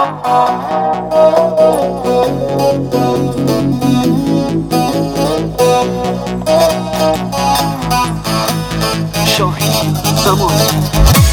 شاهین زمان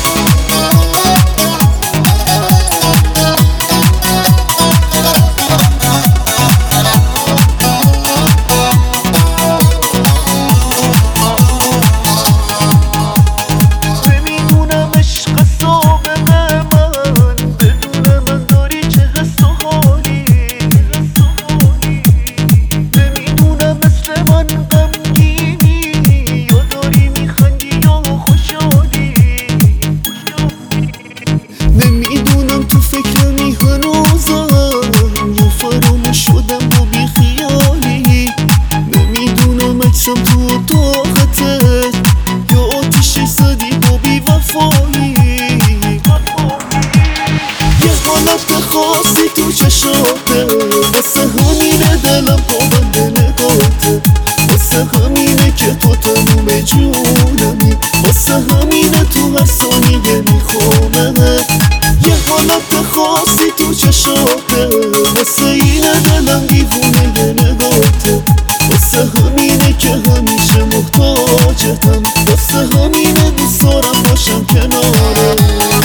خاصی تو چشاته واسه همینه دلم پابنده نگاته واسه همینه که تو تموم جونمی واسه همینه تو هر ثانیه میخوامه یه حالت خاصی تو چشاته واسه اینه دلم دیوونه نگاته واسه همینه که همیشه محتاجتم واسه همینه دوست دارم باشم کنارم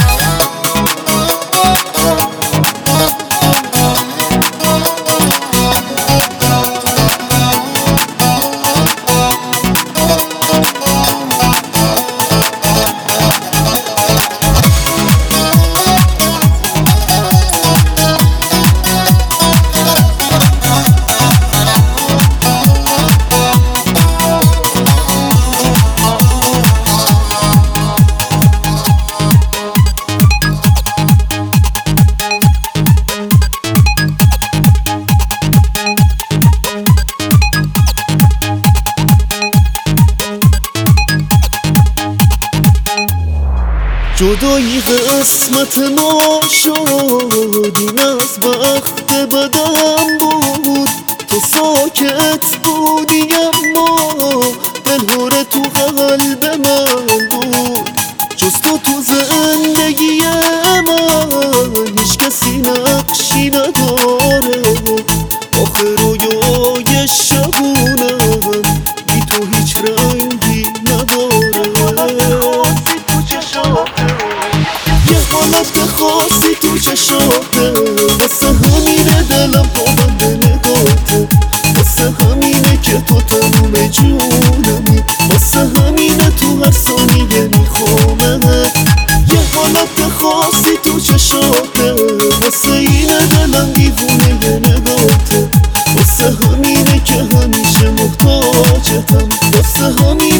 جدایی قسمت ما شد این از بخت بدم بود تو ساکت بودی اما دلهره تو قلب من بود جز تو زندگی من هیچ کسی نقشی نداره آخه رویای شبونم بی تو هیچ رنگی نداره یه حالت خاصی تو چشاته واسه همینه دلم پابنده نگاته واسه همینه که تو تموم جونمی واسه همینه تو هر ثانیه میخوامه یه حالت خاصی تو چشاته واسه اینه دلم دیوونه نگاته واسه همینه که همیشه محتاجتم واسه همینه